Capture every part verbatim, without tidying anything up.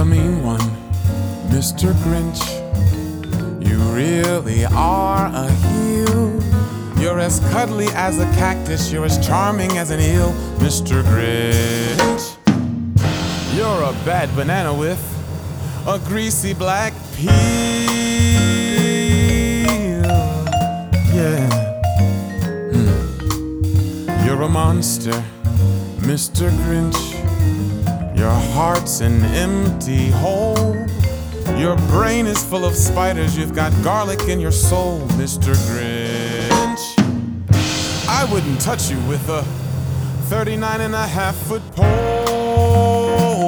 a mean one, Mister Grinch. You really are a heel. You're as cuddly as a cactus, you're as charming as an eel, Mister Grinch. You're a bad banana with a greasy black peel. Yeah. Hmm. You're a monster, Mister Grinch. Your heart's an empty hole. Your brain is full of spiders. You've got garlic in your soul, Mister Grinch. I wouldn't touch you with a thirty-nine and a half foot pole.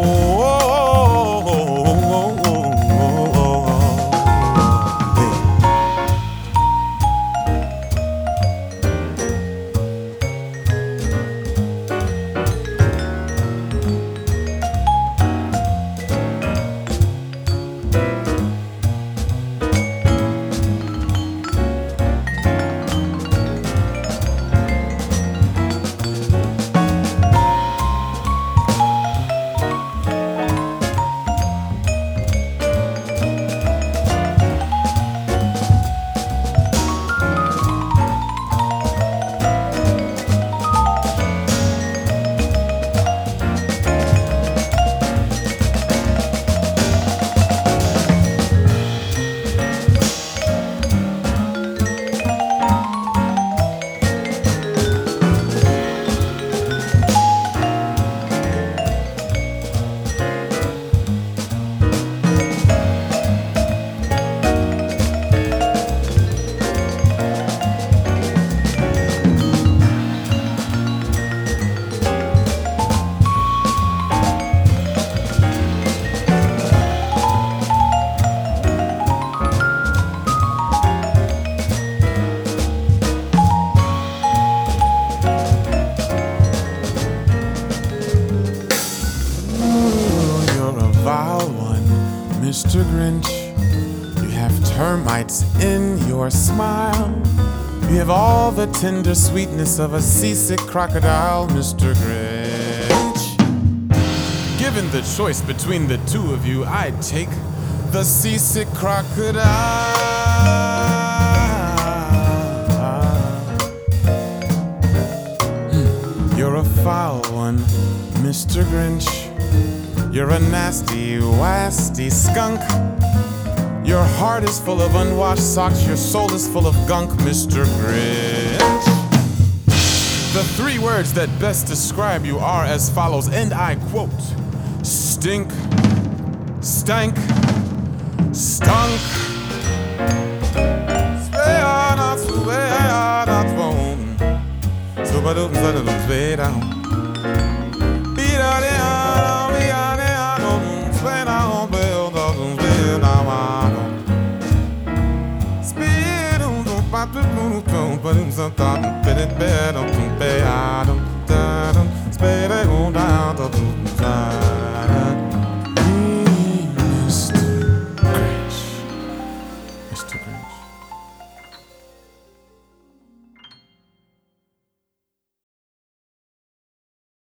Mister Grinch, you have termites in your smile. You have all the tender sweetness of a seasick crocodile, Mister Grinch. Given the choice between the two of you, I'd take the seasick crocodile. Hmm. You're a foul one, Mister Grinch. You're a nasty, wasty skunk. Your heart is full of unwashed socks. Your soul is full of gunk, Mister Grinch. The three words that best describe you are as follows, and I quote: stink, stank, stunk. Spit it down,